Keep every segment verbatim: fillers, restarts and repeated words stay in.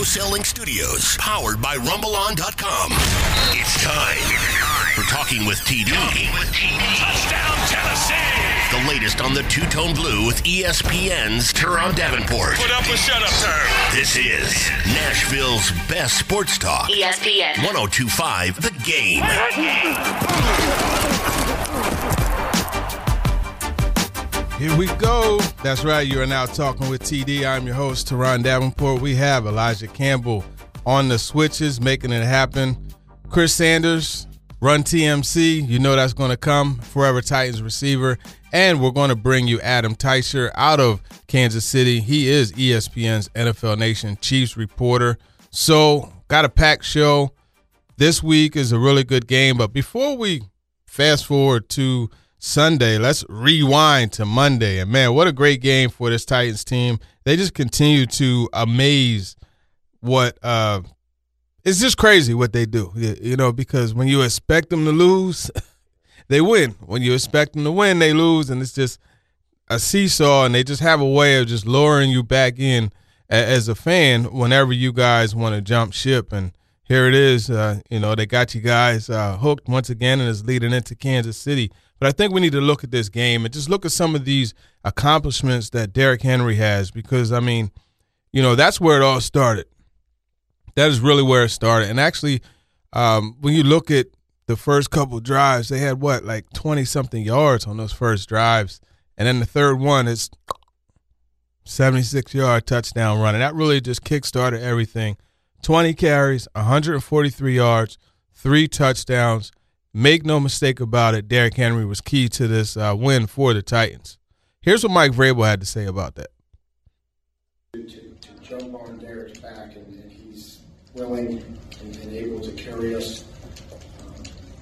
Selling Studios, powered by Rumble On dot com. It's time for Talking with T D. Talking with T D. Touchdown, Tennessee! The latest on the Two-Tone Blue with E S P N's Teron Davenport. Put up a shut-up turn. This is Nashville's best sports talk. E S P N. one oh two point five The Game. Here we go. That's right. You are now talking with T D. I'm your host, Teron Davenport. We have Elijah Campbell on the switches, making it happen. Chris Sanders, Run T M C. You know that's going to come. Forever Titans receiver. And we're going to bring you Adam Teicher out of Kansas City. He is E S P N's N F L Nation Chiefs reporter. So, got a packed show. This week is a really good game. But before we fast forward to Sunday, let's rewind to Monday. And, man, what a great game for this Titans team. They just continue to amaze what uh, – it's just crazy what they do, you know, because when you expect them to lose, they win. When you expect them to win, they lose, and it's just a seesaw, and they just have a way of just luring you back in as a fan whenever you guys want to jump ship. And here it is. Uh, you know, they got you guys uh, hooked once again, and it's leading into Kansas City. But I think we need to look at this game and just look at some of these accomplishments that Derrick Henry has because, I mean, you know, that's where it all started. That is really where it started. And actually, um, when you look at the first couple drives, they had, what, like twenty-something yards on those first drives. And then the third one is seventy-six-yard touchdown run. And that really just kick-started everything. twenty carries, one hundred forty-three yards, three touchdowns. Make no mistake about it, Derrick Henry was key to this uh, win for the Titans. Here's what Mike Vrabel had to say about that. To, to jump on Derrick's back, and, and he's willing and, and able to carry us. Um,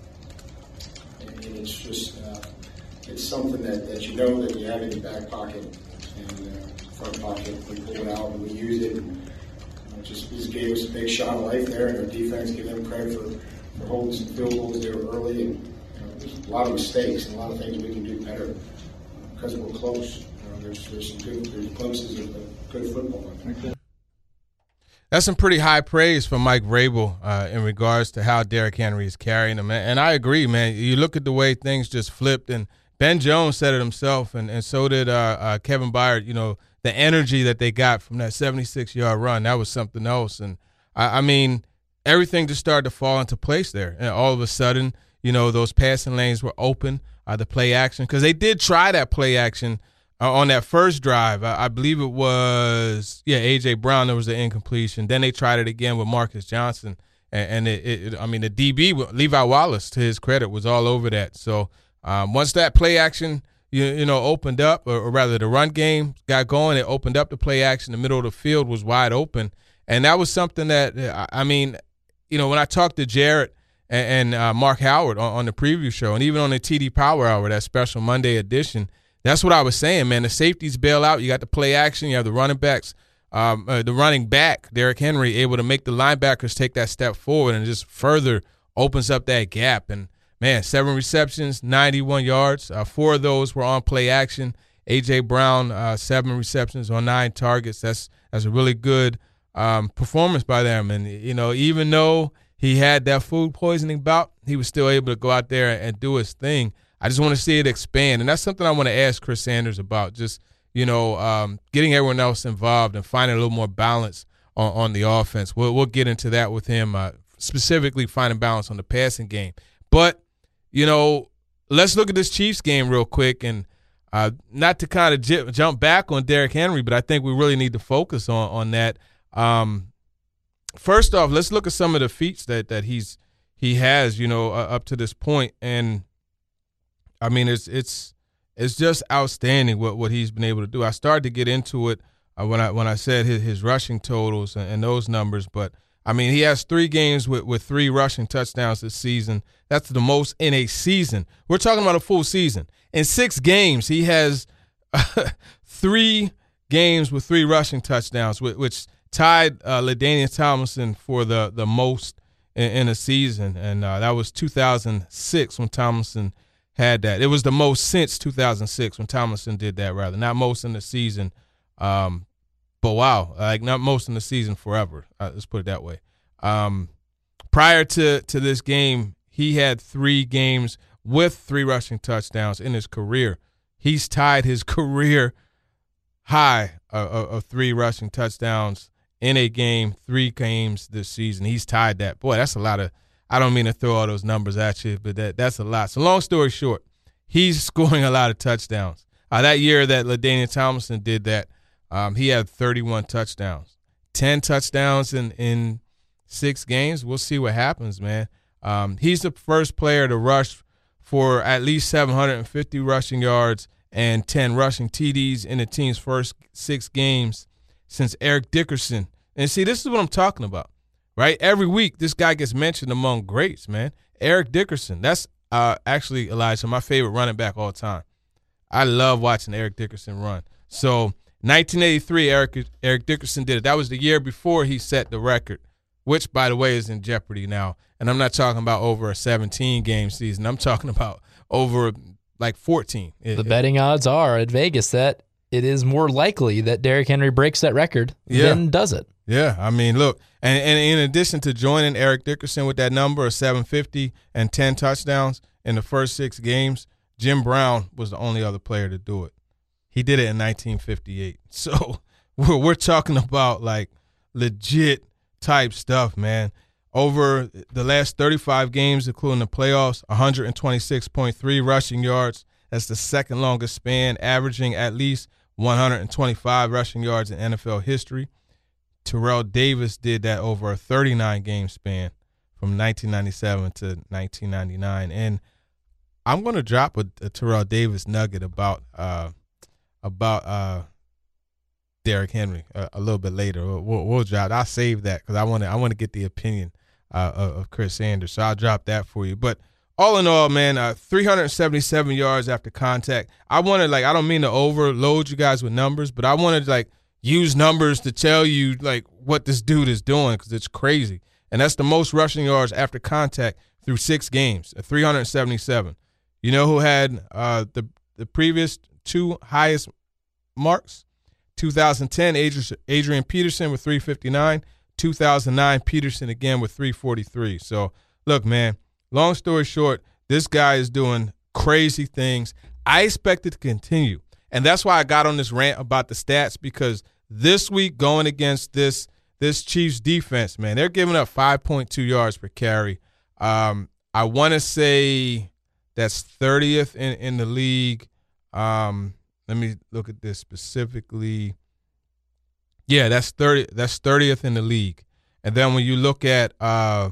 and, and it's just, uh, it's something that, that you know that you have in your back pocket and uh, front pocket. We pull it out and we use it. And, uh, just, just gave us a big shot of life there, and our defense, give them credit for for holding some field goals there early, and you know, there's a lot of mistakes and a lot of things we can do better uh, because we're close. You know, there's there's some good there's glimpses of uh, good football. I think. That's some pretty high praise from Mike Vrabel uh, in regards to how Derrick Henry is carrying them, and I agree, man. You look at the way things just flipped, and Ben Jones said it himself, and, and so did uh, uh, Kevin Byard. You know, the energy that they got from that seventy-six-yard run, that was something else, and I, I mean. Everything just started to fall into place there. And all of a sudden, you know, those passing lanes were open, uh, the play action. Because they did try that play action uh, on that first drive. I, I believe it was, yeah, A J. Brown, there was an incompletion. Then they tried it again with Marcus Johnson. And, and it, it, I mean, the D B, Levi Wallace, to his credit, was all over that. So um, once that play action, you, you know, opened up, or, or rather the run game got going, it opened up the play action. The middle of the field was wide open. And that was something that, I mean – you know, when I talked to Jarrett and, and uh, Mark Howard on, on the preview show, and even on the T D Power Hour, that special Monday edition, that's what I was saying, man. The safeties bail out. You got the play action. You have the running backs, um, uh, the running back, Derrick Henry, able to make the linebackers take that step forward and just further opens up that gap. And, man, seven receptions, ninety-one yards. Uh, four of those were on play action. A J. Brown, uh, seven receptions on nine targets. That's, that's a really good Um, performance by them. And, you know, even though he had that food poisoning bout, he was still able to go out there and do his thing. I just want to see it expand. And that's something I want to ask Chris Sanders about, just, you know, um, getting everyone else involved and finding a little more balance on, on the offense. We'll, we'll get into that with him, uh, specifically finding balance on the passing game. But, you know, let's look at this Chiefs game real quick. And uh, not to kind of j- jump back on Derrick Henry, but I think we really need to focus on, on that. Um, first off, let's look at some of the feats that, that he's he has, you know, uh, up to this point, and I mean, it's it's it's just outstanding what, what he's been able to do. I started to get into it uh, when I when I said his, his rushing totals and, and those numbers, but I mean, he has three games with, with three rushing touchdowns this season. That's the most in a season. We're talking about a full season. In six games, he has uh, three games with three rushing touchdowns, which tied uh, LaDainian Tomlinson for the, the most in, in a season, and uh, that was two thousand six when Tomlinson had that. It was the most since two thousand six when Tomlinson did that, rather. Not most in the season. Um, But wow, like not most in the season forever. Uh, let's put it that way. Um, prior to, to this game, he had three games with three rushing touchdowns in his career. He's tied his career high of, of, of three rushing touchdowns in a game, three games this season. He's tied that. Boy, that's a lot of – I don't mean to throw all those numbers at you, but that that's a lot. So long story short, he's scoring a lot of touchdowns. Uh, that year that LaDainian Tomlinson did that, um, he had thirty-one touchdowns. ten touchdowns in, in six games. We'll see what happens, man. Um, he's the first player to rush for at least seven hundred fifty rushing yards and ten rushing T Ds in the team's first six games since Eric Dickerson. And see, this is what I'm talking about, right? Every week, this guy gets mentioned among greats, man. Eric Dickerson. That's uh, actually, Elijah, my favorite running back all time. I love watching Eric Dickerson run. So nineteen eighty-three, Eric Eric Dickerson did it. That was the year before he set the record, which, by the way, is in jeopardy now. And I'm not talking about over a seventeen-game season. I'm talking about over, like, fourteen. The it, betting odds are at Vegas that it is more likely that Derrick Henry breaks that record yeah. than does it. Yeah, I mean, look, and, and in addition to joining Eric Dickerson with that number of seven fifty and ten touchdowns in the first six games, Jim Brown was the only other player to do it. He did it in nineteen fifty-eight. So we're, we're talking about, like, legit type stuff, man. Over the last thirty-five games, including the playoffs, one hundred twenty-six point three rushing yards. That's the second longest span, averaging at least one hundred twenty-five rushing yards in N F L history. Terrell Davis did that over a thirty-nine game span from nineteen ninety-seven to nineteen ninety-nine. And I'm going to drop a, a Terrell Davis nugget about uh, about uh, Derrick Henry a, a little bit later. We'll, we'll drop. I'll save that because I want to I want to get the opinion uh, of, of Chris Sanders. So I'll drop that for you. But all in all, man, uh, three hundred seventy-seven yards after contact. I wanted, like, I don't mean to overload you guys with numbers, but I wanted, like, use numbers to tell you, like, what this dude is doing because it's crazy. And that's the most rushing yards after contact through six games, three hundred seventy-seven. You know who had uh, the the previous two highest marks? two thousand ten, Adrian Peterson with three fifty-nine. two thousand nine, Peterson again with three forty-three. So, look, man, long story short, this guy is doing crazy things. I expect it to continue. And that's why I got on this rant about the stats, because this week going against this this Chiefs defense, man, they're giving up five point two yards per carry. Um, I want to say that's thirtieth in, in the league. Um, let me look at this specifically. Yeah, that's thirty. That's thirtieth in the league. And then when you look at uh,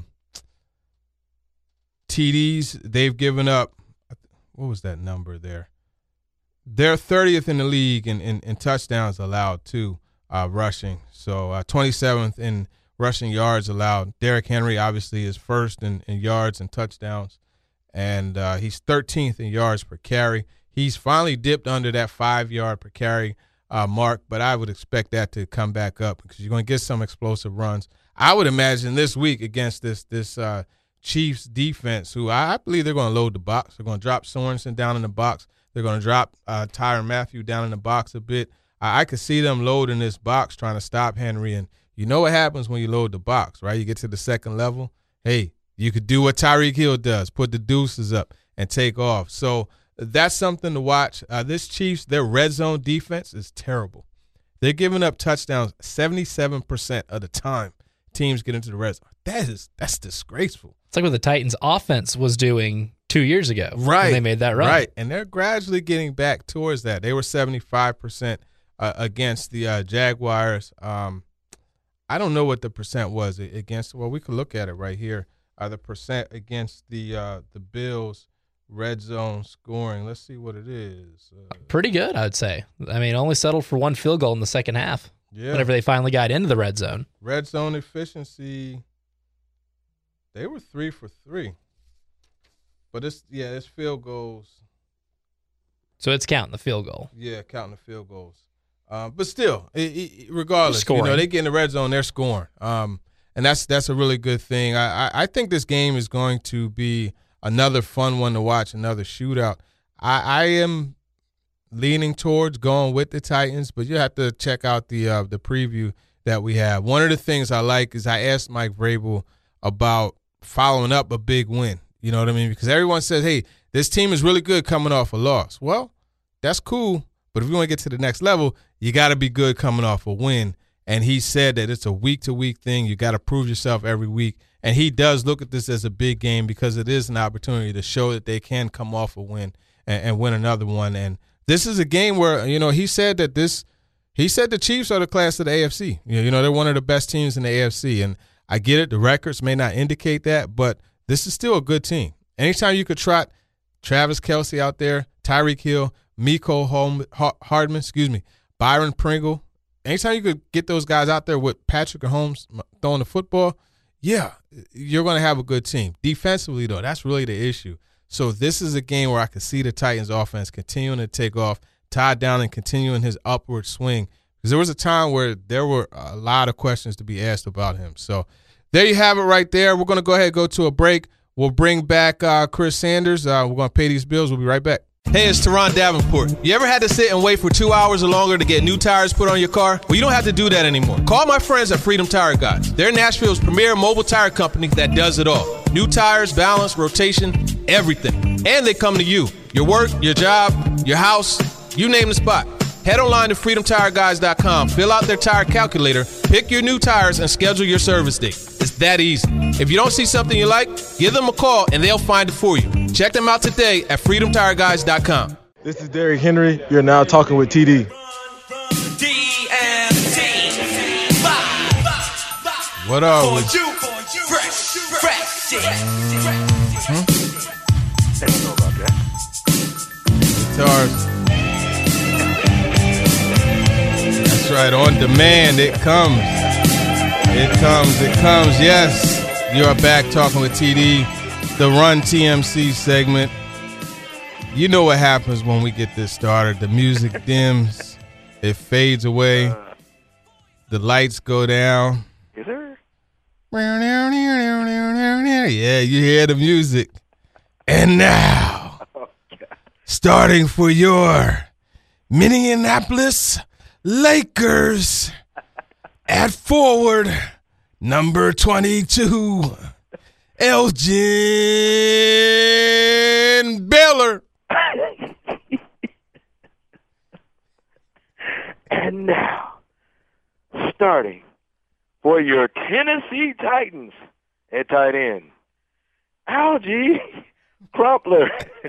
T Ds, they've given up. What was that number there? They're thirtieth in the league in, in, in touchdowns allowed too, uh, rushing. So uh, twenty-seventh in rushing yards allowed. Derrick Henry obviously is first in, in yards and touchdowns, and uh, he's thirteenth in yards per carry. He's finally dipped under that five-yard per carry uh, mark, but I would expect that to come back up because you're going to get some explosive runs. I would imagine this week against this this uh, Chiefs defense, who I, I believe they're going to load the box. They're going to drop Sorensen down in the box. They're going to drop uh, Tyrann Mathieu down in the box a bit. I, I could see them loading this box, trying to stop Henry. And you know what happens when you load the box, right? You get to the second level. Hey, you could do what Tyreek Hill does, put the deuces up and take off. So that's something to watch. Uh, this Chiefs, their red zone defense is terrible. They're giving up touchdowns seventy-seven percent of the time teams get into the red zone. That is, that's disgraceful. It's like what the Titans' offense was doing two years ago. Right. When they made that run. Right. And they're gradually getting back towards that. They were seventy-five percent uh, against the uh, Jaguars. Um, I don't know what the percent was against. Well, we could look at it right here. Uh, the percent against the uh, the Bills red zone scoring. Let's see what it is. Uh, Pretty good, I'd say. I mean, only settled for one field goal in the second half. Yeah. Whenever they finally got into the red zone. Red zone efficiency, they were three for three. But it's, yeah, it's field goals. So it's counting the field goal. Yeah, counting the field goals. Um, but still, it, it, regardless, you know, they get in the red zone, they're scoring. Um, and that's that's a really good thing. I, I, I think this game is going to be another fun one to watch, another shootout. I, I am, leaning towards going with the Titans, but you have to check out the uh, the preview that we have. One of the things I like is I asked Mike Vrabel about following up a big win. You know what I mean? Because everyone says, hey, this team is really good coming off a loss. Well, that's cool, but if you want to get to the next level, you got to be good coming off a win. And he said that it's a week-to-week thing. You got to prove yourself every week. And he does look at this as a big game because it is an opportunity to show that they can come off a win and, and win another one. And this is a game where, you know, he said that this – he said the Chiefs are the class of the A F C. You know, they're one of the best teams in the A F C. And I get it. The records may not indicate that, but this is still a good team. Anytime you could trot Travis Kelce out there, Tyreek Hill, Mecole Home, Hardman, excuse me, Byron Pringle, anytime you could get those guys out there with Patrick Mahomes throwing the football, yeah, you're going to have a good team. Defensively, though, that's really the issue. So this is a game where I could see the Titans offense continuing to take off, Todd Downing continuing his upward swing. Because there was a time where there were a lot of questions to be asked about him. So there you have it right there. We're going to go ahead and go to a break. We'll bring back uh, Chris Sanders. Uh, we're going to pay these bills. We'll be right back. Hey, it's Teron Davenport. You ever had to sit and wait for two hours or longer to get new tires put on your car? Well, you don't have to do that anymore. Call my friends at Freedom Tire Guys. They're Nashville's premier mobile tire company that does it all. New tires, balance, rotation, everything. And they come to you. Your work, your job, your house, you name the spot. Head online to freedom tire guys dot com, fill out their tire calculator, pick your new tires, and schedule your service date. It's that easy. If you don't see something you like, give them a call and they'll find it for you. Check them out today at freedom tire guys dot com. This is Derrick Henry. You're now talking with T D. What are we? Guitars. That's right, on demand, it comes. It comes, it comes, yes. You are back talking with T D, the Run T M C segment. You know what happens when we get this started. The music dims, it fades away, the lights go down. Is there? Yeah, you hear the music. And now, starting for your Minneapolis Lakers at forward, number twenty-two, Elgin Baylor. And now, starting for your Tennessee Titans at tight end, Alge Crumpler.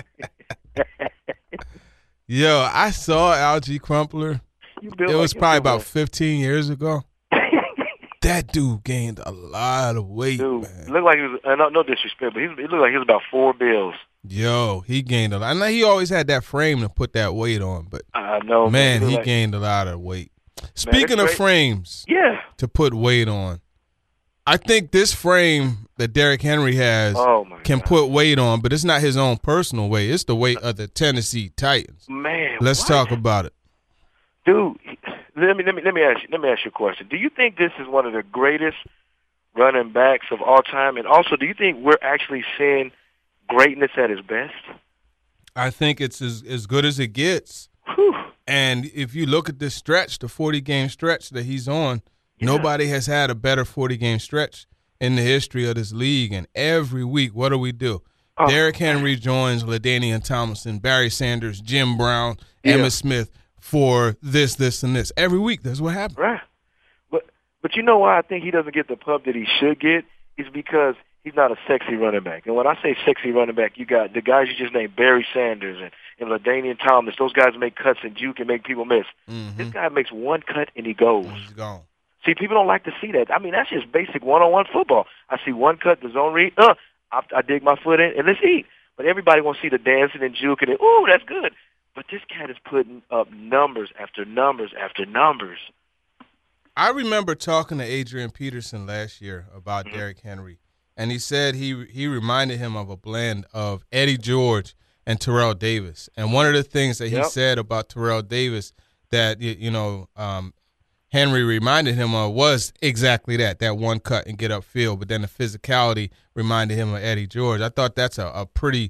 Yo, I saw Alge Crumpler. It was like probably about fifteen years ago. That dude gained a lot of weight, dude, man. Looked like he was, uh, no, no disrespect, but he, he looked like he was about four bills. Yo, he gained a lot. I know he always had that frame to put that weight on, but I know, man, man he like, gained a lot of weight. Speaking man, of frames, yeah, to put weight on, I think this frame that Derrick Henry has oh my can God. put weight on, but it's not his own personal weight. It's the weight of the Tennessee Titans. Man, let's what? talk about it, dude. Let me let me let me ask you let me ask you a question. Do you think this is one of the greatest running backs of all time? And also, do you think we're actually seeing greatness at its best? I think it's as as good as it gets. Whew. And if you look at this stretch, the forty-game stretch that he's on, yeah. nobody has had a better forty-game stretch in the history of this league. And every week, what do we do? Oh. Derrick Henry joins LaDainian Tomlinson, Barry Sanders, Jim Brown, yeah. Emmitt Smith for this, this, and this. Every week, that's what happens. Right. But but you know why I think he doesn't get the pub that he should get is because he's not a sexy running back. And when I say sexy running back, you got the guys you just named, Barry Sanders and, and LaDainian Thomas. Those guys make cuts and juke and make people miss. Mm-hmm. This guy makes one cut and he goes. He's gone. See, people don't like to see that. I mean, that's just basic one-on-one football. I see one cut, the zone read, uh, I, I dig my foot in, and let's eat. But everybody wants to see the dancing and juking and, ooh, that's good. But this cat is putting up numbers after numbers after numbers. I remember talking to Adrian Peterson last year about mm-hmm. Derrick Henry, and he said he he reminded him of a blend of Eddie George and Terrell Davis. And one of the things that he yep. said about Terrell Davis that, you know, um, Henry reminded him of was exactly that, that one cut and get upfield. But then the physicality reminded him of Eddie George. I thought that's a, a pretty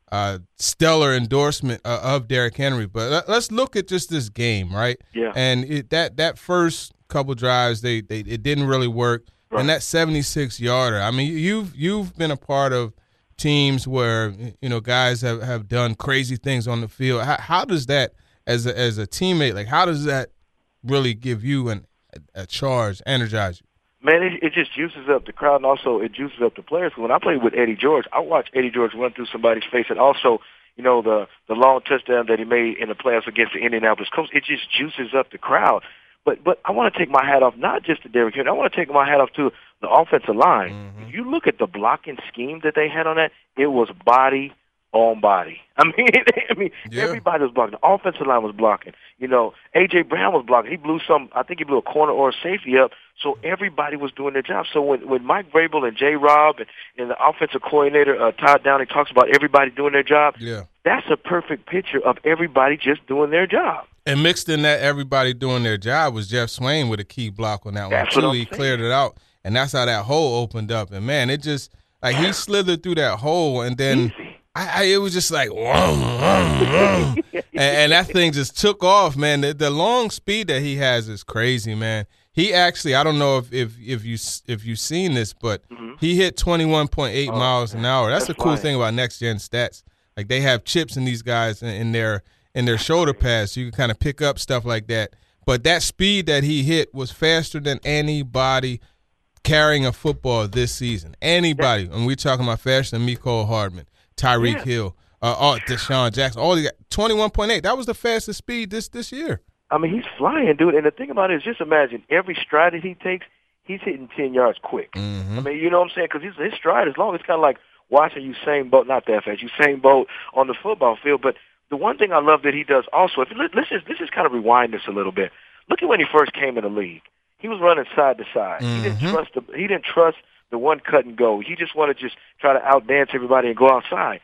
uh, stellar endorsement uh, of Derrick Henry. But let, let's look at just this game, right? Yeah. And it, that that first couple drives, they, they it didn't really work. Right. And that seventy-six yarder. I mean, you've you've been a part of teams where you know guys have, have done crazy things on the field. How, how does that, as a, as a teammate, like how does that really give you an, a charge, energize you? Man, it, it just juices up the crowd, and also it juices up the players. When I played with Eddie George, I watched Eddie George run through somebody's face, and also, you know, the the long touchdown that he made in the playoffs against the Indianapolis Colts. It just juices up the crowd. But but I want to take my hat off not just to Derrick Henry. I want to take my hat off to the offensive line. Mm-hmm. If you look at the blocking scheme that they had on that, it was body on body. I mean, I mean, yeah. Everybody was blocking. The offensive line was blocking. You know, A J. Brown was blocking. He blew some. I think he blew a corner or a safety up. So everybody was doing their job. So when when Mike Vrabel and J. Rob and, and the offensive coordinator uh, Todd Downing talks about everybody doing their job, yeah. that's a perfect picture of everybody just doing their job. And mixed in that everybody doing their job was Jeff Swain with a key block on that that's one, too. He saying. Cleared it out, and that's how that hole opened up. And, man, it just – like he slithered through that hole, and then I, I, it was just like, whom, whom, whom. and, and that thing just took off, man. The, the long speed that he has is crazy, man. He actually – I don't know if, if, if, you, if you've seen this, but mm-hmm. he hit twenty-one point eight oh, miles an hour. That's, that's the cool flying. thing about next-gen stats. Like they have chips in these guys in, in their – in their shoulder pads, so you can kind of pick up stuff like that. But that speed that he hit was faster than anybody carrying a football this season. Anybody. And we're talking about faster than Mecole Hardman, Tyreek yeah. Hill, uh, oh, Deshaun Jackson. All the twenty-one point eight. That was the fastest speed this, this year. I mean, he's flying, dude. And the thing about it is just imagine every stride that he takes, he's hitting ten yards quick. Mm-hmm. I mean, you know what I'm saying? Because his stride is long. It's kind of like watching Usain Bolt, not that fast, Usain Bolt on the football field. But the one thing I love that he does also, if let's just, let's just kind of rewind this a little bit. Look at when he first came in the league. He was running side to side. Mm-hmm. He didn't trust the he didn't trust the one cut and go. He just wanted to just try to outdance everybody and go outside.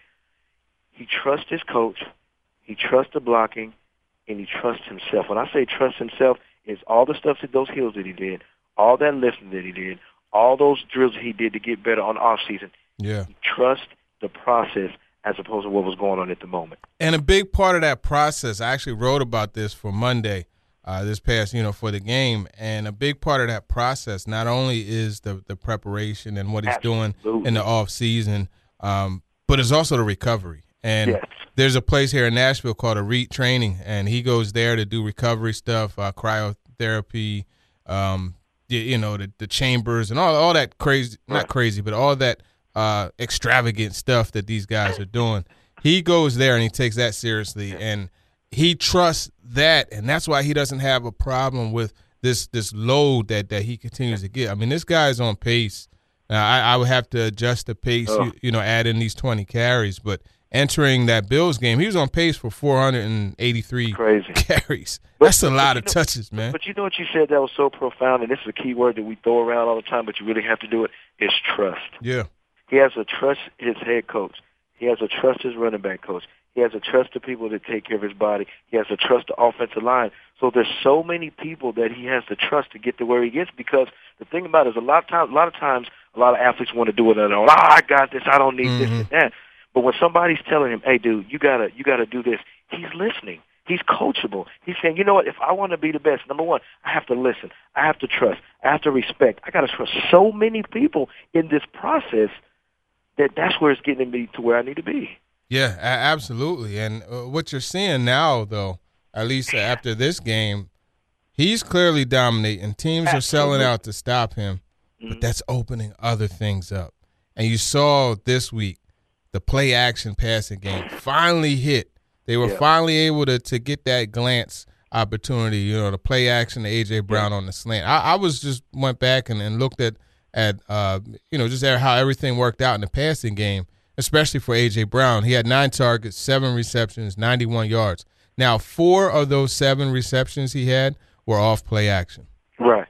He trusts his coach. He trusts the blocking, and he trusts himself. When I say trust himself, it's all the stuff that those hills that he did, all that lifting that he did, all those drills that he did to get better on off season. Yeah, he trusts the process as opposed to what was going on at the moment. And a big part of that process, I actually wrote about this for Monday, uh, this past, you know, for the game. And a big part of that process not only is the, the preparation and what he's Absolutely. doing in the off season, um, but it's also the recovery. And yes. there's a place here in Nashville called Elite Training, and he goes there to do recovery stuff, uh, cryotherapy, um, you, you know, the, the chambers and all all that crazy, not right. crazy, but all that uh, extravagant stuff that these guys are doing. He goes there and he takes that seriously, and he trusts that, and that's why he doesn't have a problem with this this load that, that he continues to get. I mean, this guy's on pace. Now, I, I would have to adjust the pace, oh. you, you know, add in these twenty carries, but entering that Bills game, he was on pace for four hundred eighty-three Crazy. carries. But, That's a lot of know, touches, man. But you know what you said that was so profound, and this is a key word that we throw around all the time, but you really have to do it, is trust. Yeah. He has to trust his head coach. He has to trust his running back coach. He has to trust the people that take care of his body. He has to trust the offensive line. So there's so many people that he has to trust to get to where he gets, because the thing about it is a lot of times, a lot of times, a lot of athletes want to do it on their own. Oh, I got this. I don't need mm-hmm. this and that. But when somebody's telling him, "Hey, dude, you gotta, you gotta do this," he's listening. He's coachable. He's saying, "You know what? If I want to be the best, number one, I have to listen. I have to trust. I have to respect. I got to trust so many people in this process that that's where it's getting me to where I need to be." Yeah, absolutely. And uh, what you're seeing now, though, at least after this game, he's clearly dominating. Teams absolutely. are selling out to stop him, but mm-hmm. that's opening other things up. And you saw this week, the play-action passing game finally hit. They were yeah. finally able to, to get that glance opportunity, you know, the play-action to A J. Brown yeah. on the slant. I, I was just went back and, and looked at, at uh, you know, just how everything worked out in the passing game, especially for A J. Brown. He had nine targets, seven receptions, ninety-one yards. Now, four of those seven receptions he had were off play-action. Right.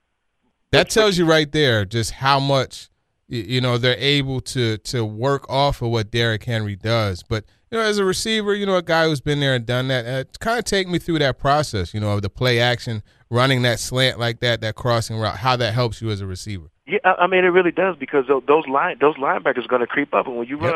That tells you right there just how much – you know, they're able to to work off of what Derrick Henry does. But, you know, as a receiver, you know, a guy who's been there and done that, uh, kind of take me through that process, you know, of the play action, running that slant like that, that crossing route, how that helps you as a receiver. Yeah, I mean, it really does, because those line those linebackers are going to creep up. And when you yep. run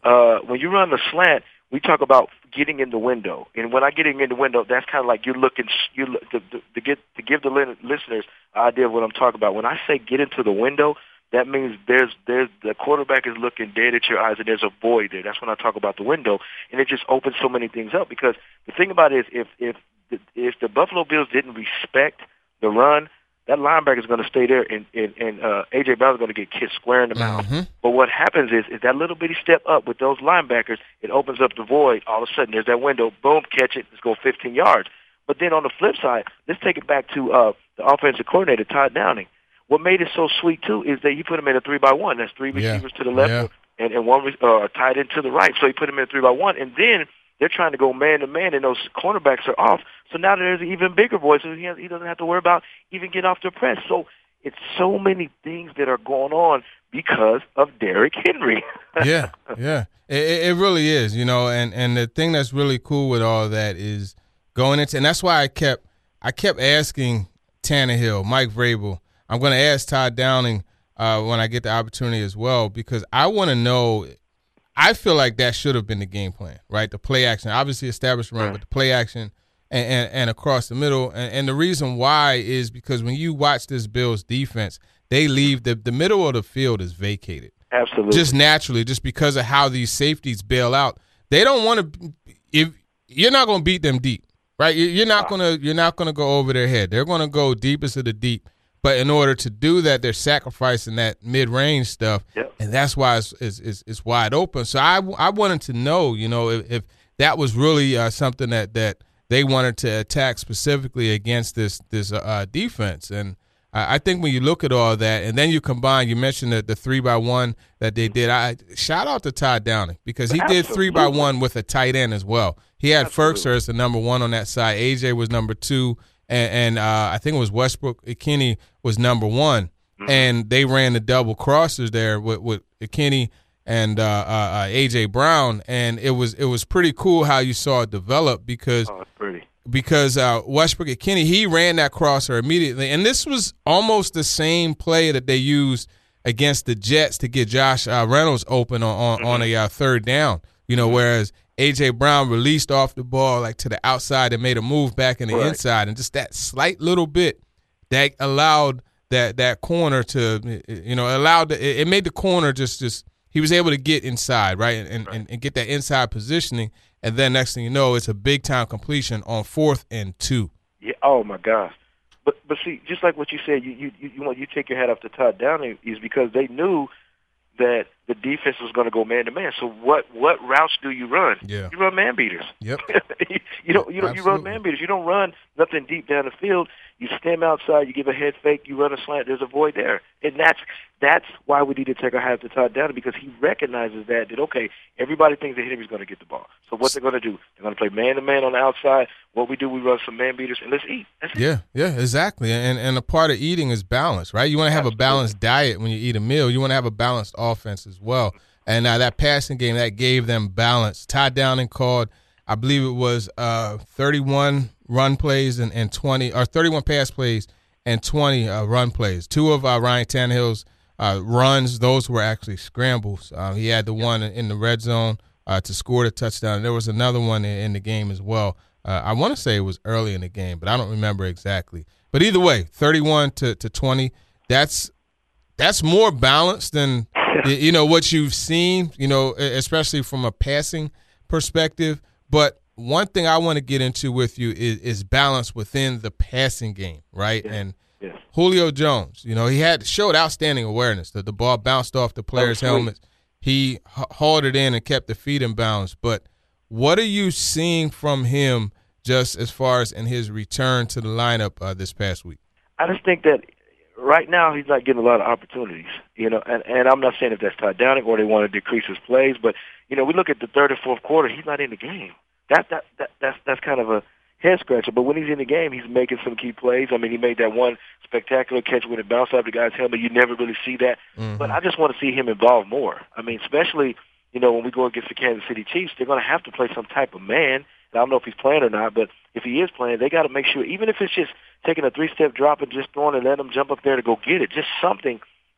uh, when you run the slant, we talk about getting in the window. And when I getting in the window, that's kind of like you're looking you look, to, to, to get to give the listeners an idea of what I'm talking about. When I say get into the window, that means there's there's the quarterback is looking dead at your eyes, and there's a void there. That's when I talk about the window, and it just opens so many things up. Because the thing about it is, if if the, if the Buffalo Bills didn't respect the run, that linebacker is going to stay there, and and, and uh, A J Brown is going to get kicked square in the mouth. Mm-hmm. But what happens is, is that little bitty step up with those linebackers, it opens up the void. All of a sudden, there's that window. Boom, catch it. Let's go fifteen yards. But then on the flip side, let's take it back to uh, the offensive coordinator, Todd Downing. What made it so sweet, too, is that he put him in a three by one. That's three receivers yeah. to the left yeah. and, and one uh, tight end to the right. So he put him in a three by one. And then they're trying to go man-to-man, and those cornerbacks are off. So now there's an even bigger voice, so he, has, he doesn't have to worry about even getting off the press. So it's so many things that are going on because of Derrick Henry. yeah, yeah. It, it really is, you know, and, and the thing that's really cool with all that is going into – and that's why I kept I kept asking Tannehill, Mike Vrabel, I'm going to ask Todd Downing uh, when I get the opportunity as well, because I want to know – I feel like that should have been the game plan, right? The play action, obviously established run, but the play action and, and, and across the middle. And, and the reason why is because when you watch this Bills defense, they leave the, – the middle of the field is vacated. Absolutely. Just naturally, just because of how these safeties bail out. They don't want to – if you're not going to beat them deep, right? You're not going to you're not going to go over their head. They're going to go deepest of the deep. But in order to do that, they're sacrificing that mid-range stuff, yep. and that's why it's, it's, it's, it's wide open. So I, I wanted to know, you know, if, if that was really uh, something that, that they wanted to attack specifically against this this uh, defense. And I, I think when you look at all that, and then you combine, you mentioned the, the three by one that they did. I shout out to Todd Downing because he Absolutely. did three by one with a tight end as well. He had Absolutely. Ferkser as the number one on that side. A J was number two. And, and uh, I think it was Westbrook Ikhine was number one, mm-hmm. and they ran the double crosses there with, with Ikhine and uh, uh, A J Brown, and it was it was pretty cool how you saw it develop because oh, it's pretty. because uh, Westbrook Ikhine, he ran that crosser immediately, and this was almost the same play that they used against the Jets to get Josh uh, Reynolds open on on, mm-hmm. on a uh, third down, you know, mm-hmm. whereas A J Brown released off the ball like to the outside and made a move back in the right. inside, and just that slight little bit that allowed that that corner to, you know, allowed the, it made the corner just just he was able to get inside, right, and, right. and and get that inside positioning, and then next thing you know, it's a big time completion on fourth and two. Yeah. Oh my gosh. But but see, just like what you said, you you you, you want you take your hat off to Todd Downing is because they knew that the defense was going to go man to man. So what what routes do you run? Yeah. You run man beaters. Yep. you, you don't you don't you run man beaters. You don't run nothing deep down the field. You stem outside. You give a head fake. You run a slant. There's a void there, and that's that's why we need to take our hat to Todd Downing because he recognizes that that okay, everybody thinks that Henry's going to get the ball. So what they're going to do? They're going to play man to man on the outside. What we do, we run some man beaters and let's eat. That's yeah, it. yeah, exactly. And and a part of eating is balance, right? You want to have Absolutely. a balanced diet when you eat a meal. You want to have a balanced offense as well. And uh, that passing game, that gave them balance. Todd Downing called, I believe it was uh, thirty-one run plays and, and twenty, or thirty-one pass plays and twenty uh, run plays. Two of uh, Ryan Tannehill's uh, runs, those were actually scrambles. Uh, he had the one in the red zone uh, to score the touchdown. And there was another one in, in the game as well. Uh, I want to say it was early in the game, but I don't remember exactly. But either way, thirty-one to, to twenty, that's that's more balanced than you know what you've seen, you know, especially from a passing perspective. But one thing I want to get into with you is, is balance within the passing game, right? Yeah. And Yeah. Julio Jones, you know, he had showed outstanding awareness. That the ball bounced off the players' Oh, helmets. He h- hauled it in and kept the feet in bounds. But what are you seeing from him just as far as in his return to the lineup uh, this past week? I just think that right now he's not getting a lot of opportunities, you know, and, and I'm not saying if that's Todd Downing or they want to decrease his plays, but, you know, we look at the third and fourth quarter, he's not in the game. That, that, that, that's, that's kind of a head scratcher, but when he's in the game, he's making some key plays. I mean, he made that one spectacular catch when it bounced off the guy's helmet. You never really see that, Mm-hmm. but I just want to see him involved more. I mean, especially, you know, when we go against the Kansas City Chiefs, they're going to have to play some type of man. I don't know if he's playing or not, but if he is playing, they got to make sure, even if it's just taking a three-step drop and just throwing and letting him jump up there to go get it, just something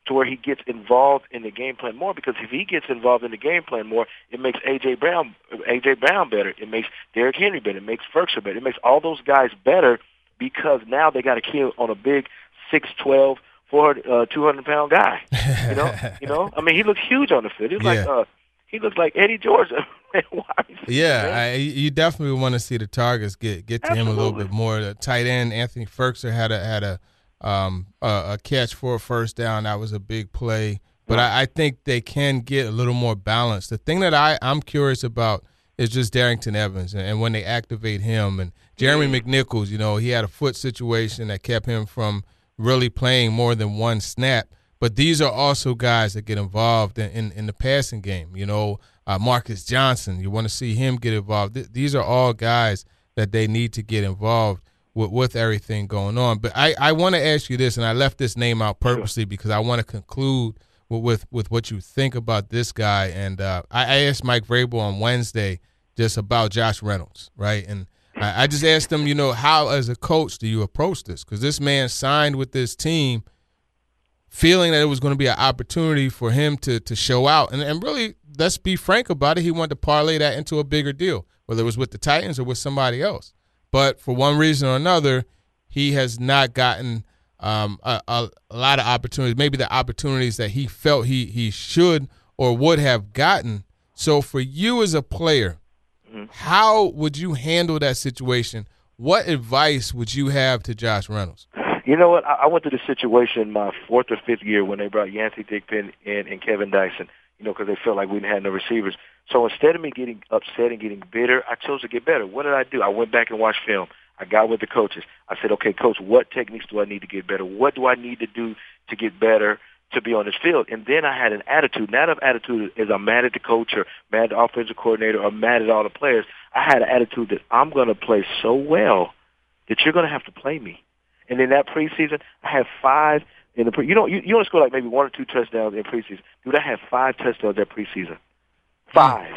to where he gets involved in the game plan more, because if he gets involved in the game plan more, it makes A J. Brown A J. Brown better. It makes Derrick Henry better. It makes Ferguson better. It makes all those guys better because now they got a kid on a big six twelve, four hundred, uh, two hundred pound guy. You know, you know. I mean, he looks huge on the field. He's yeah. like uh, he looks like Eddie George. yeah, I, you definitely want to see the targets get get to Absolutely. him a little bit more. The tight end Anthony Ferguson had a had a um a, a catch for a first down. That was a big play. But I, I think they can get a little more balance. The thing that I, I'm curious about is just Darrynton Evans and, and when they activate him. And Jeremy McNichols, you know, he had a foot situation that kept him from really playing more than one snap. But these are also guys that get involved in, in, in the passing game. You know, uh, Marcus Johnson, you want to see him get involved. Th- these are all guys that they need to get involved with, with everything going on. But I, I want to ask you this, and I left this name out purposely because I want to conclude with, with, with what you think about this guy. And uh, I, I asked Mike Vrabel on Wednesday just about Josh Reynolds, right? And I, I just asked him, you know, how as a coach do you approach this? Because this man signed with this team feeling that it was going to be an opportunity for him to to show out. And, and really, let's be frank about it, he wanted to parlay that into a bigger deal, whether it was with the Titans or with somebody else. But for one reason or another, he has not gotten um, a, a, a lot of opportunities, maybe the opportunities that he felt he, he should or would have gotten. So for you as a player, mm-hmm. how would you handle that situation? What advice would you have to Josh Reynolds? You know what? I went through the situation my fourth or fifth year when they brought Yancey Thigpen in and Kevin Dyson, you know, because they felt like we didn't have no receivers. So instead of me getting upset and getting bitter, I chose to get better. What did I do? I went back and watched film. I got with the coaches. I said, okay, coach, what techniques do I need to get better? What do I need to do to get better to be on this field? And then I had an attitude. Not of attitude is I'm mad at the coach or mad at the offensive coordinator or mad at all the players. I had an attitude that I'm going to play so well that you're going to have to play me. And in that preseason, I had five in the pre. You know, you, you only score like maybe one or two touchdowns in preseason. Dude, I had five touchdowns that preseason. Five.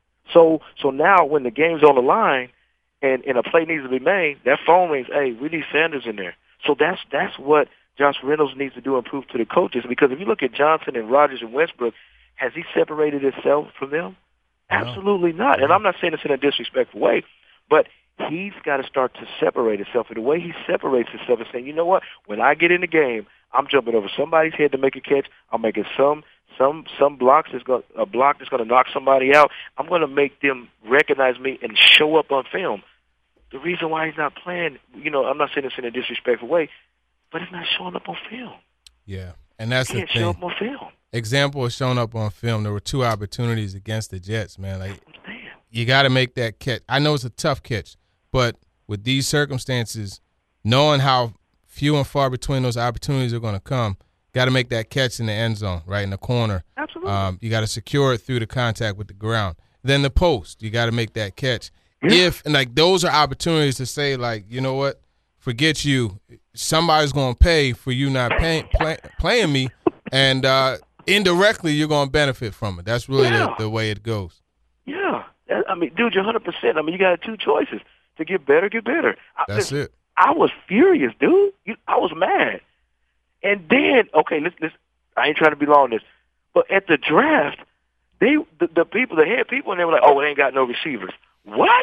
So, so now when the game's on the line and, and a play needs to be made, that phone rings. Hey, we need Sanders in there. So that's that's what Josh Reynolds needs to do and prove to the coaches. Because if you look at Johnson and Rodgers and Westbrook, has he separated himself from them? Absolutely not. And I'm not saying this in a disrespectful way, but he's got to start to separate himself. And the way he separates himself is saying, you know what, when I get in the game, I'm jumping over somebody's head to make a catch. I'm making some some some blocks that's going a block that's going to knock somebody out. I'm going to make them recognize me and show up on film. The reason why he's not playing, you know, I'm not saying this in a disrespectful way, but he's not showing up on film. Yeah, and that's he the can't thing. show up on film. Example of showing up on film. There were two opportunities against the Jets, man. Like you got to make that catch. I know it's a tough catch. But with these circumstances, knowing how few and far between those opportunities are going to come, got to make that catch in the end zone, right in the corner. Absolutely. Um, you got to secure it through the contact with the ground. Then the post, you got to make that catch. Yeah. If and like those are opportunities to say, like, you know what, forget you. Somebody's going to pay for you not pay, play, playing me, and uh, indirectly you're going to benefit from it. That's really yeah. the, the way it goes. Yeah. I mean, dude, you're one hundred percent. I mean, you got two choices. To get better, get better. That's I, it. I was furious, dude. I was mad. And then, okay, let's, let's, I ain't trying to be long on this, but at the draft, they the, the people, the head people, and they were like, oh, they ain't got no receivers. What?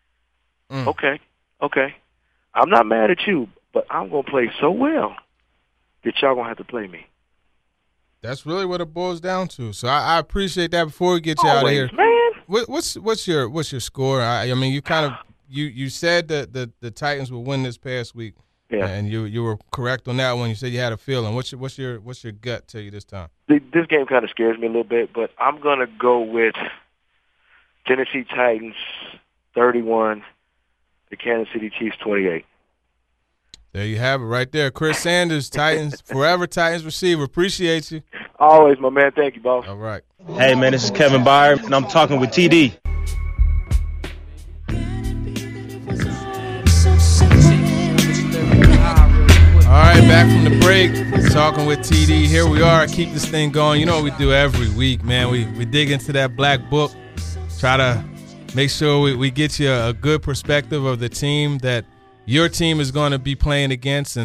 Mm. Okay, okay. I'm not mad at you, but I'm going to play so well that y'all going to have to play me. That's really what it boils down to. So I, I appreciate that. Before we get you Always, out of here, man. What, what's what's your what's your score? I, I mean, you kind of you, you said that the, the Titans will win this past week, yeah. and you you were correct on that one. You said you had a feeling. What's your what's your what's your gut tell you this time? This game kind of scares me a little bit, but I'm gonna go with Tennessee Titans thirty-one, the Kansas City Chiefs twenty-eight. There you have it, right there. Chris Sanders, Titans forever Titans receiver. Appreciate you. Always, my man. Thank you, boss. All right. Hey, man, this is Kevin Byard, and I'm talking with T D. All right, back from the break, talking with T D. Here we are. Keep this thing going. You know what we do every week, man. We we dig into that black book, try to make sure we, we get you a good perspective of the team that your team is going to be playing against, and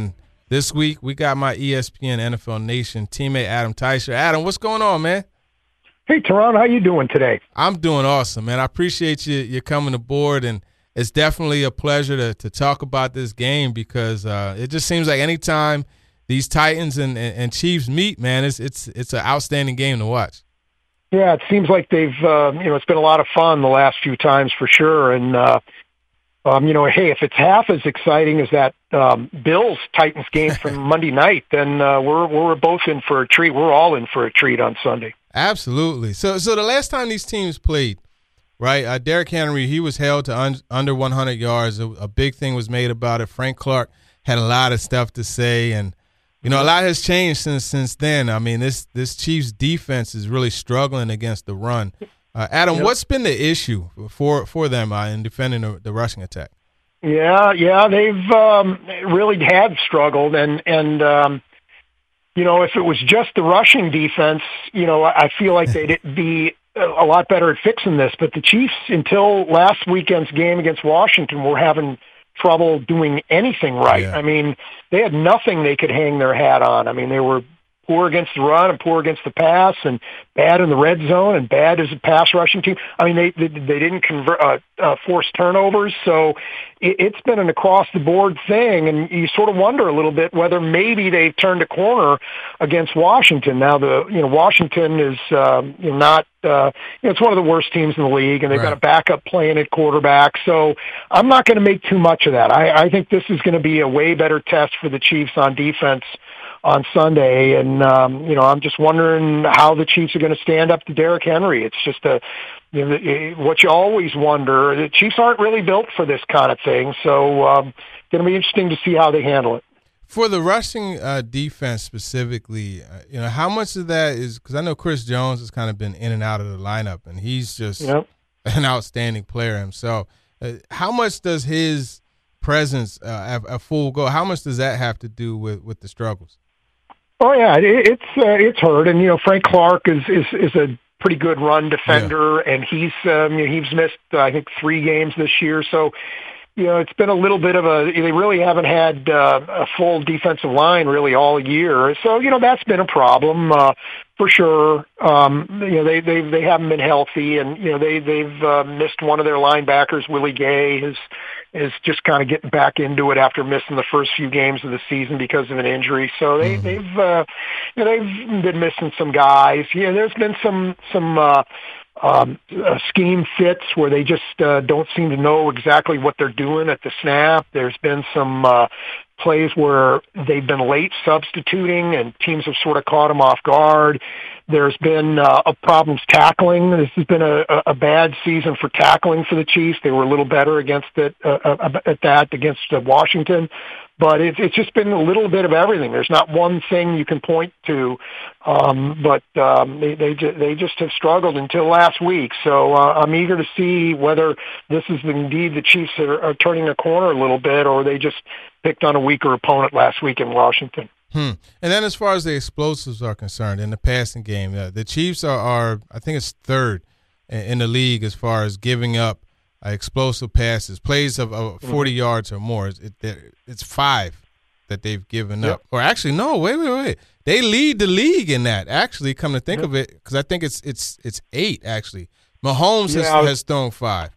This week, we got my E S P N N F L Nation teammate, Adam Teicher. Adam, what's going on, man? Hey, Teron, how you doing today? I'm doing awesome, man. I appreciate you you coming aboard, and it's definitely a pleasure to, to talk about this game because uh, it just seems like anytime these Titans and, and, and Chiefs meet, man, it's it's it's an outstanding game to watch. Yeah, it seems like they've, uh, you know, it's been a lot of fun the last few times for sure. And, uh, um, you know, hey, if it's half as exciting as that um, Bills-Titans game from Monday night, then uh, we're we're both in for a treat. We're all in for a treat on Sunday. Absolutely. So so the last time these teams played, right, uh, Derrick Henry, he was held to un- under one hundred yards. A, a big thing was made about it. Frank Clark had a lot of stuff to say, and you know, a lot has changed since since then. I mean, this this Chiefs defense is really struggling against the run. Uh, Adam, yep. What's been the issue for for them uh, in defending the, the rushing attack? Yeah, yeah, they've um, really had struggled, and and um, you know, if it was just the rushing defense, you know, I feel like they'd be a lot better at fixing this. But the Chiefs, until last weekend's game against Washington, were having trouble doing anything right. Yeah. I mean, they had nothing they could hang their hat on. I mean, they were poor against the run and poor against the pass and bad in the red zone and bad as a pass rushing team. I mean, they they, they didn't convert, uh, uh, force turnovers, so it, it's been an across-the-board thing, and you sort of wonder a little bit whether maybe they've turned a corner against Washington. Now, the you know Washington is um, you know, not uh, you know, it's one of the worst teams in the league, and they've right. got a backup playing at quarterback, so I'm not going to make too much of that. I, I think this is going to be a way better test for the Chiefs on defense on Sunday, and um, you know, I'm just wondering how the Chiefs are going to stand up to Derrick Henry. It's just a, you know, what you always wonder. The Chiefs aren't really built for this kind of thing, so um, it's going to be interesting to see how they handle it. For the rushing uh, defense specifically, uh, you know, how much of that is because I know Chris Jones has kind of been in and out of the lineup, and he's just yep. an outstanding player himself. Uh, how much does his presence uh, a full go? How much does that have to do with, with the struggles? Oh yeah, it, it's uh, it's hurt, and you know Frank Clark is is, is a pretty good run defender, yeah. and he's um, you know, he's missed uh, I think three games this year, so you know it's been a little bit of a they really haven't had uh, a full defensive line really all year, so you know that's been a problem uh, for sure. Um, you know they they they haven't been healthy, and you know they they've uh, missed one of their linebackers, Willie Gay, is is just kind of getting back into it after missing the first few games of the season because of an injury. So they, mm-hmm. they've, uh, you know, they've been missing some guys. Yeah, there's been some some uh, um, uh, scheme fits where they just uh, don't seem to know exactly what they're doing at the snap. There's been some uh, plays where they've been late substituting, and teams have sort of caught them off guard. There's been uh, problems tackling. This has been a, a bad season for tackling for the Chiefs. They were a little better against it uh, at that against uh, Washington, but it's it's just been a little bit of everything. There's not one thing you can point to, um, but um, they they just, they just have struggled until last week. So uh, I'm eager to see whether this is indeed the Chiefs are, are turning a corner a little bit, or they just picked on a weaker opponent last week in Washington. Hmm. And then as far as the explosives are concerned in the passing game, uh, the Chiefs are, are, I think it's third in, in the league as far as giving up uh, explosive passes, plays of uh, forty mm-hmm. yards or more. It, it, it's five that they've given yep. up. Or actually, no, wait, wait, wait. They lead the league in that, actually, come to think yep. of it, because I think it's it's it's eight, actually. Mahomes yeah, has, was- has thrown five.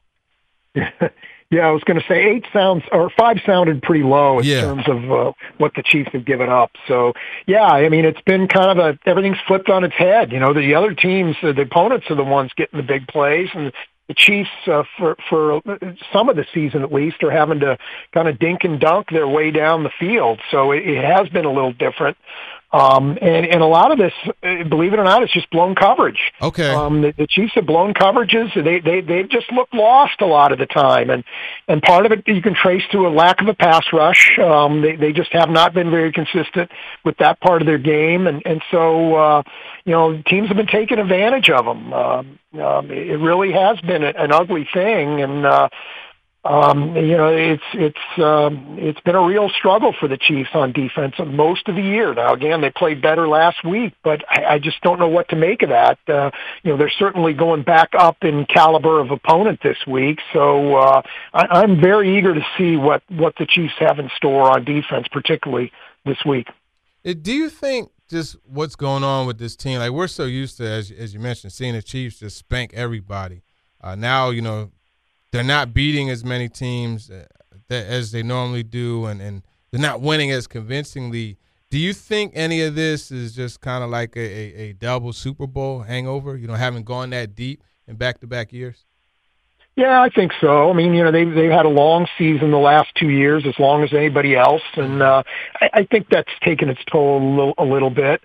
Yeah, I was going to say eight sounds, or five sounded pretty low in yeah. terms of uh, what the Chiefs have given up. So, yeah, I mean, it's been kind of a, everything's flipped on its head. You know, the other teams, uh, the opponents are the ones getting the big plays, and the Chiefs, uh, for, for some of the season at least, are having to kind of dink and dunk their way down the field. So it, it has been a little different. Um, and, and a lot of this, believe it or not, it's just blown coverage. Okay. Um, the, the Chiefs have blown coverages. They, they, they've just looked lost a lot of the time. And, and part of it you can trace to a lack of a pass rush. Um, they, they just have not been very consistent with that part of their game. And, and so, uh, you know, teams have been taking advantage of them. Um, um, it really has been an ugly thing. And, uh, Um, you know, it's it's um, it's been a real struggle for the Chiefs on defense most of the year. Now, again, they played better last week, but I, I just don't know what to make of that. Uh, you know, they're certainly going back up in caliber of opponent this week, so uh, I, I'm very eager to see what, what the Chiefs have in store on defense, particularly this week. Do you think just what's going on with this team, like we're so used to, as, as you mentioned, seeing the Chiefs just spank everybody. Uh, now, you know, they're not beating as many teams that, as they normally do, and, and they're not winning as convincingly. Do you think any of this is just kind of like a, a, a double Super Bowl hangover, you know, having gone that deep in back-to-back years? Yeah, I think so. I mean, you know, they've, they've had a long season the last two years, as long as anybody else, and uh, I, I think that's taken its toll a little, a little bit.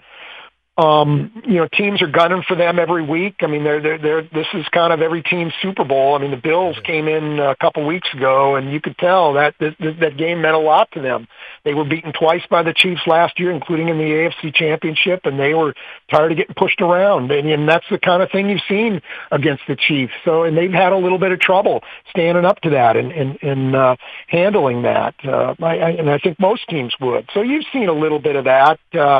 Um, you know, teams are gunning for them every week. I mean, they're, they're, they're, this is kind of every team's Super Bowl. I mean, the Bills came in a couple weeks ago, and you could tell that, that that game meant a lot to them. They were beaten twice by the Chiefs last year, including in the A F C Championship, and they were tired of getting pushed around. And, and that's the kind of thing you've seen against the Chiefs. So, and they've had a little bit of trouble standing up to that and, and, and uh, handling that. Uh, I, I, and I think most teams would. So you've seen a little bit of that. Uh,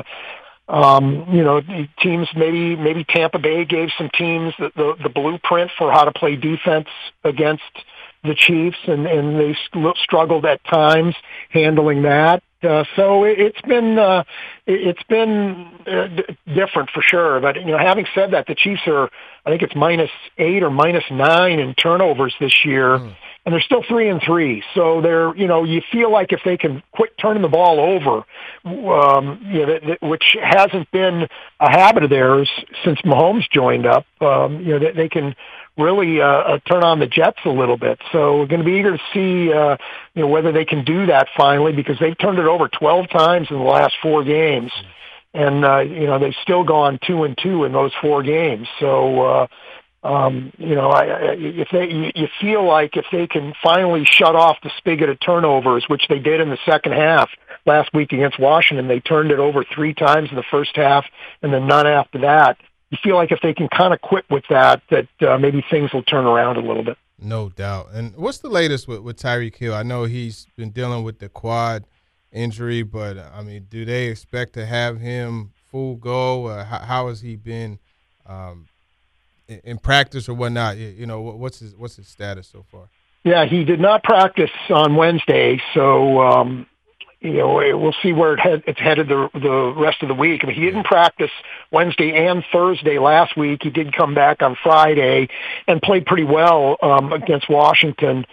Um, you know, teams, maybe, maybe Tampa Bay gave some teams the, the, the blueprint for how to play defense against the Chiefs, and, and they struggled at times handling that. Uh, so it, it's been, uh, it's been uh, d- different for sure. But, you know, having said that, the Chiefs are, I think it's minus eight or minus nine in turnovers this year. Mm. And they're still three and three. So they're, you know, you feel like if they can quit turning the ball over, um, you know, that, that, which hasn't been a habit of theirs since Mahomes joined up, um, you know, that they can really uh, uh, turn on the Jets a little bit. So we're going to be eager to see, uh, you know, whether they can do that finally, because they've turned it over twelve times in the last four games. And, uh, you know, they've still gone two and two in those four games. So, uh, Um, you know, I, I, if they, you, you feel like if they can finally shut off the spigot of turnovers, which they did in the second half last week against Washington, they turned it over three times in the first half and then none after that. You feel like if they can kind of quit with that, that uh, maybe things will turn around a little bit. No doubt. And what's the latest with, with Tyreek Hill? I know he's been dealing with the quad injury, but I mean, do they expect to have him full go? Uh, how, how has he been? Um, in practice or whatnot, you know, what's his what's his status so far? Yeah, he did not practice on Wednesday, so um, you know we'll see where it head, it's headed the the rest of the week. I mean, he didn't practice Wednesday and Thursday last week. He did come back on Friday and played pretty well um, against Washington.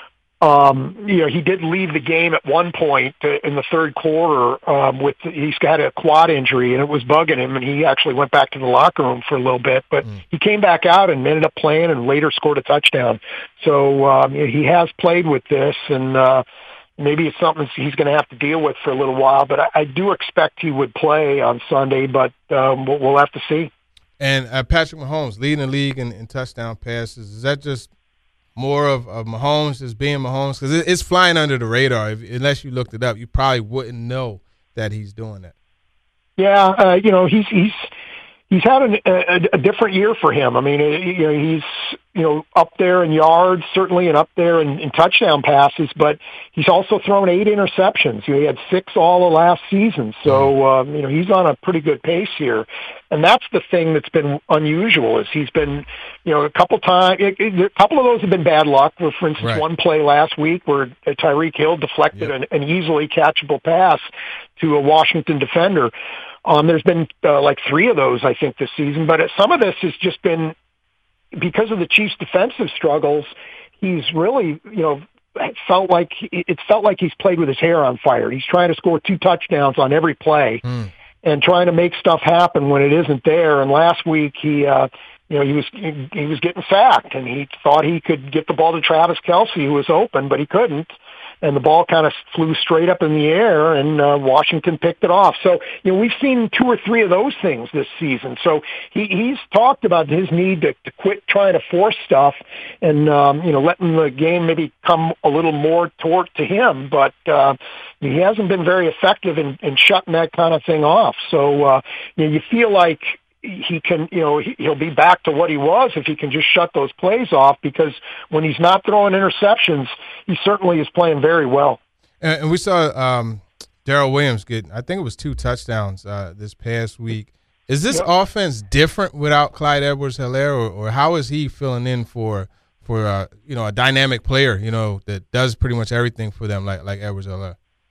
Um, you know, he did leave the game at one point in the third quarter um, with he's got a quad injury and it was bugging him, and he actually went back to the locker room for a little bit. But mm. he came back out and ended up playing and later scored a touchdown. So um, he has played with this, and uh, maybe it's something he's going to have to deal with for a little while. But I, I do expect he would play on Sunday, but um, we'll, we'll have to see. And uh, Patrick Mahomes leading the league in, in touchdown passes. Is that just more of, of Mahomes just being Mahomes? Because it, it's flying under the radar. If, unless you looked it up, you probably wouldn't know that he's doing that. Yeah, uh, you know, he's he's he's had an, a, a different year for him. I mean, you know, he's you know up there in yards certainly, and up there in, in touchdown passes, but he's also thrown eight interceptions. You know, he had six all of last season, so um, you know he's on a pretty good pace here. And that's the thing that's been unusual is he's been, you know, a couple times, a couple of those have been bad luck. For, for instance, right. one play last week where Tyreek Hill deflected yep. an, an easily catchable pass to a Washington defender. Um, there's been uh, like three of those, I think, this season. But some of this has just been because of the Chiefs' defensive struggles. He's really, you know, it felt like it felt like he's played with his hair on fire. He's trying to score two touchdowns on every play. Mm. And trying to make stuff happen when it isn't there. And last week he, uh, you know, he was he, he was getting sacked, and he thought he could get the ball to Travis Kelce, who was open, but he couldn't. And the ball kind of flew straight up in the air, and uh, Washington picked it off. So, you know, we've seen two or three of those things this season. So he, he's talked about his need to, to quit trying to force stuff and, um, you know, letting the game maybe come a little more toward to him. But uh, he hasn't been very effective in, in shutting that kind of thing off. So, uh, you know, you feel like he can, you know, he'll be back to what he was if he can just shut those plays off, because when he's not throwing interceptions, he certainly is playing very well. And we saw um, Darrell Williams get, I think it was two touchdowns uh, this past week. Is this yep. offense different without Clyde Edwards-Helaire, or, or how is he filling in for, for uh, you know, a dynamic player, you know, that does pretty much everything for them like, like Edwards-Helaire?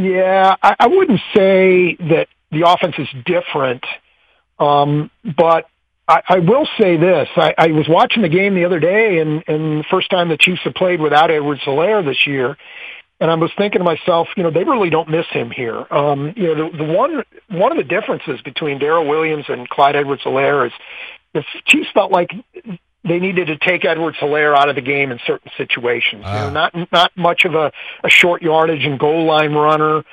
Yeah, I, I wouldn't say that the offense is different, um, but I, I will say this. I, I was watching the game the other day, and, and the first time the Chiefs have played without Edwards-Helaire this year, and I was thinking to myself, you know, they really don't miss him here. Um, you know, the, the one one of the differences between Darrell Williams and Clyde Edwards-Helaire is the Chiefs felt like they needed to take Edwards-Helaire out of the game in certain situations. Ah. You know, not not much of a, a short yardage and goal line runner.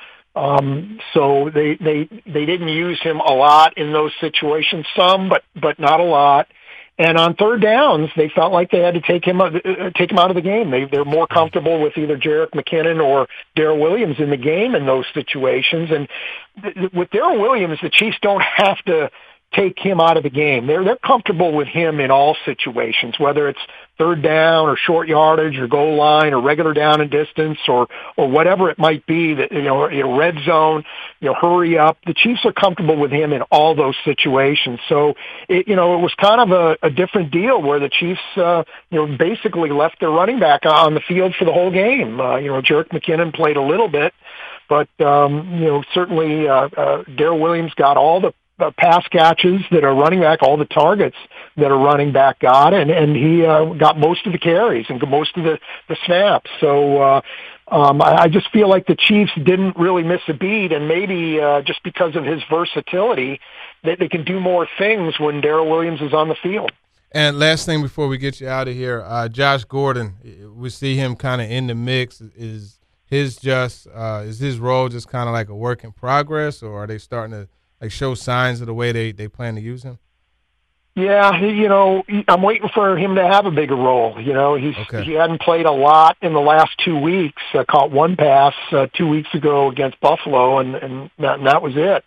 Um, so they, they, they didn't use him a lot in those situations, some, but, but not a lot. And on third downs, they felt like they had to take him, uh, take him out of the game. They, they're more comfortable with either Jerick McKinnon or Darrell Williams in the game in those situations. And th- with Darrell Williams, the Chiefs don't have to take him out of the game. They're, they're comfortable with him in all situations, whether it's third down or short yardage or goal line or regular down and distance or, or whatever it might be, that, you know, you know, red zone, you know, hurry up. The Chiefs are comfortable with him in all those situations. So, it, you know, it was kind of a, a different deal where the Chiefs, uh, you know, basically left their running back on the field for the whole game. Uh, you know, Jerick McKinnon played a little bit, but, um, you know, certainly, uh, uh, Darrell Williams got all the Uh, pass catches that are running back, all the targets that a running back got, and, and he uh, got most of the carries and most of the, the snaps. So uh, um, I, I just feel like the Chiefs didn't really miss a beat, and maybe uh, just because of his versatility, that they can do more things when Darrell Williams is on the field. And last thing before we get you out of here, uh, Josh Gordon, we see him kind of in the mix. Is his just uh, is his role just kind of like a work in progress, or are they starting to like show signs of the way they, they plan to use him? Yeah, you know, I'm waiting for him to have a bigger role. You know, he's okay. he hadn't played a lot in the last two weeks. Uh, caught one pass uh, two weeks ago against Buffalo, and, and, that, and that was it.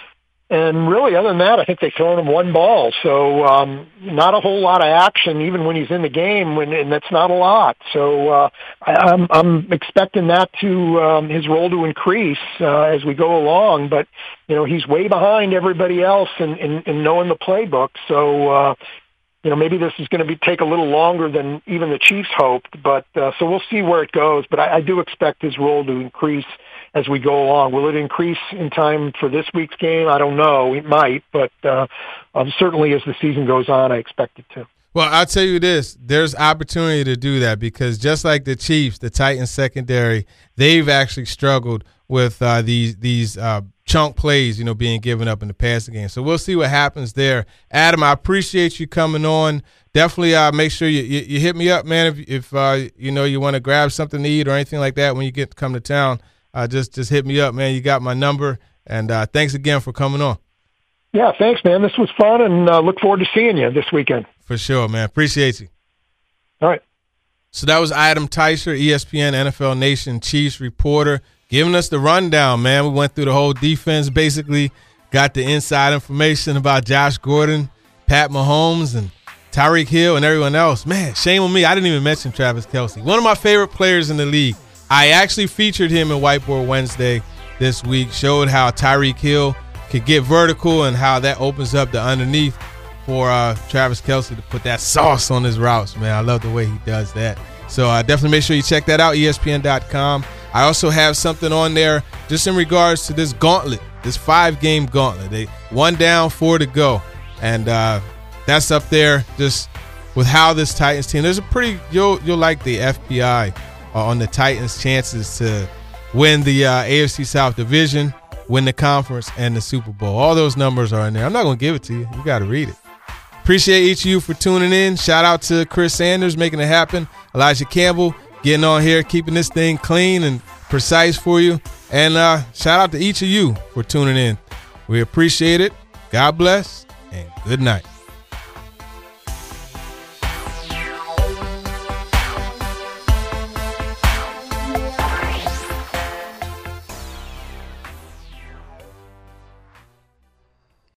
And really, other than that, I think they've thrown him one ball. So um, not a whole lot of action, even when he's in the game, when, and that's not a lot. So uh, I, I'm, I'm expecting that to um, his role to increase uh, as we go along. But you know, he's way behind everybody else in, in, in knowing the playbook. So uh, you know, maybe this is going to be take a little longer than even the Chiefs hoped. But uh, so we'll see where it goes. But I, I do expect his role to increase as we go along. Will it increase in time for this week's game? I don't know. It might, but uh, um, certainly as the season goes on, I expect it to. Well, I'll tell you this. There's opportunity to do that because just like the Chiefs, the Titans secondary, they've actually struggled with uh, these these uh, chunk plays, you know, being given up in the passing game. So we'll see what happens there. Adam, I appreciate you coming on. Definitely uh, make sure you, you, you hit me up, man, if, if uh, you know, you want to grab something to eat or anything like that when you get to come to town. Uh, just just hit me up, man. You got my number. And uh, thanks again for coming on. Yeah, thanks, man. This was fun, and uh, look forward to seeing you this weekend. For sure, man. Appreciate you. All right. So that was Adam Teicher, E S P N N F L Nation Chiefs reporter, giving us the rundown, man. We went through the whole defense, basically got the inside information about Josh Gordon, Pat Mahomes, and Tyreek Hill, and everyone else. Man, shame on me. I didn't even mention Travis Kelce, one of my favorite players in the league. I actually featured him in Whiteboard Wednesday this week, showed how Tyreek Hill could get vertical and how that opens up the underneath for uh, Travis Kelce to put that sauce on his routes, man. I love the way he does that. So uh, definitely make sure you check that out, E S P N dot com. I also have something on there just in regards to this gauntlet, this five-game gauntlet. They one down, four to go. And uh, that's up there just with how this Titans team, there's a pretty, you'll, you'll like the F B I on the Titans' chances to win the uh, A F C South Division, win the conference, and the Super Bowl. All those numbers are in there. I'm not going to give it to you. You got to read it. Appreciate each of you for tuning in. Shout out to Chris Sanders making it happen. Elijah Campbell getting on here, keeping this thing clean and precise for you. And uh, shout out to each of you for tuning in. We appreciate it. God bless, and good night.